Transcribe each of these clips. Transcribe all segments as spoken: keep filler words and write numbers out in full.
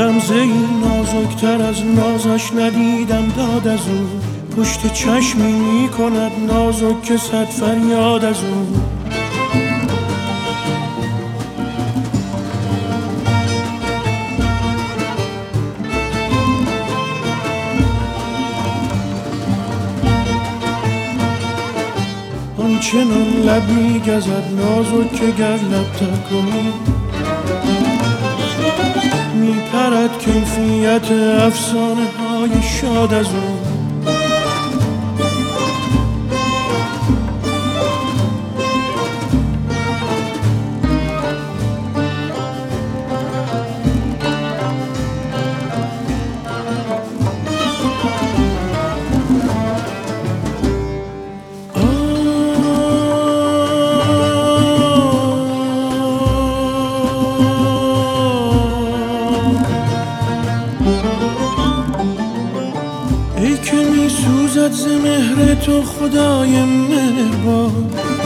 غمزه ای نازکتر از نازش ندیدم داد از او، پشت چشمی می کند نازک که صد فریاد از او. آنچنان لب می گزد نازک که گر لب تر کنی می پرد کیفیت افسانه های شاد از او. ای که می سوزد ز مهر تو خدای مهربان،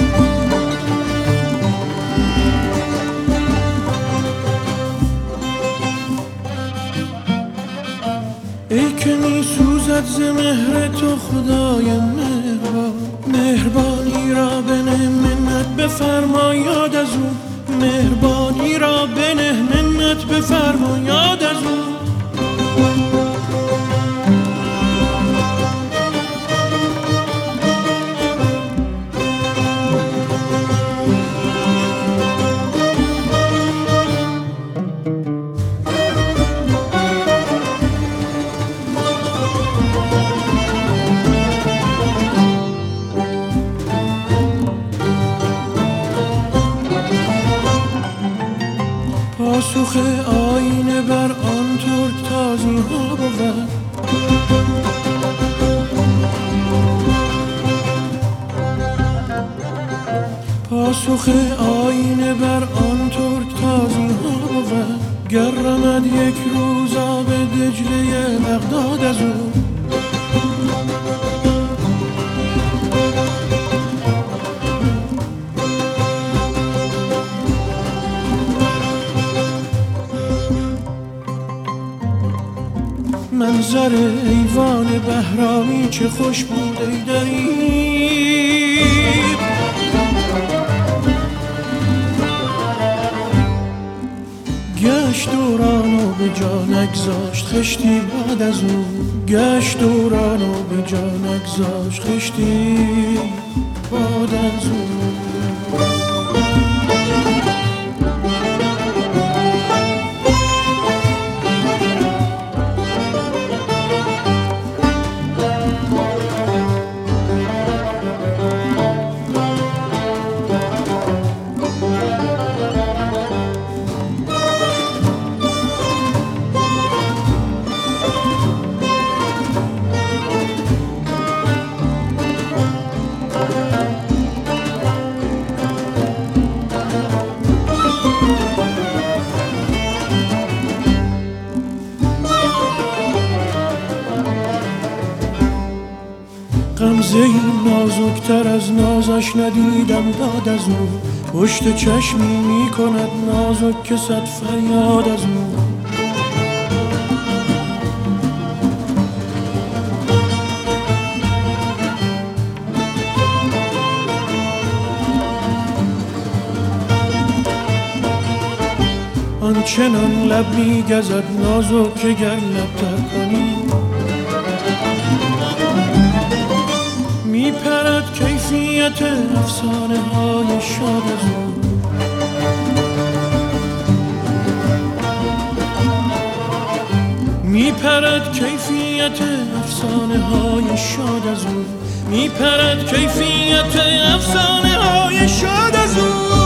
ای که می سوزد ز مهر تو خدای مهربان. مهربانی را بنه منت بفرما یاد از او، مهربانی را بنه منت بفرما یاد از او. پاسخ آینه بر آن ترک تازی ها بود، پاسخ آینه بر آن ترک تازی ها بود. گر رمد یک روز آب دجله بغداد از او، منظر ایوان بهرامی چه خوش بود ای دریغ. گشت دوران و به جا نگذاشت خشتی بعد از او، گشت دوران و به جا نگذاشت خشتی بعد از او. غمزه ای نازکتر از نازش ندیدم داد از او، پشت چشمی می کند نازک که صد فریاد از او. آنچنان لب می گزد نازک که گر لب تر کنی می پرد کیفیت افسانه های شاد از او. می پرد کیفیت افسانه های شاد از او، می پرد کیفیت افسانه های شاد از او.